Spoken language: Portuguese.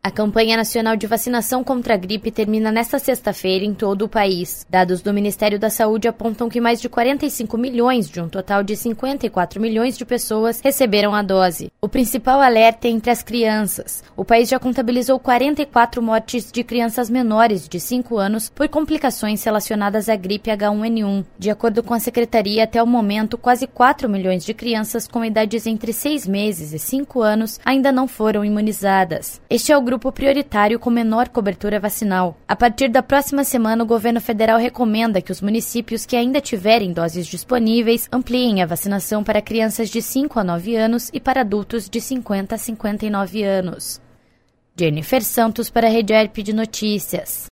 A campanha nacional de vacinação contra a gripe termina nesta sexta-feira em todo o país. Dados do Ministério da Saúde apontam que mais de 45 milhões de um total de 54 milhões de pessoas receberam a dose. O principal alerta é entre as crianças. O país já contabilizou 44 mortes de crianças menores de 5 anos por complicações relacionadas à gripe H1N1. De acordo com a Secretaria, até o momento, quase 4 milhões de crianças com idades entre 6 meses e 5 anos ainda não foram imunizadas. Este é o grupo prioritário com menor cobertura vacinal. A partir da próxima semana, o governo federal recomenda que os municípios que ainda tiverem doses disponíveis ampliem a vacinação para crianças de 5 a 9 anos e para adultos de 50 a 59 anos. Jennifer Santos para a Rede Herp de Notícias.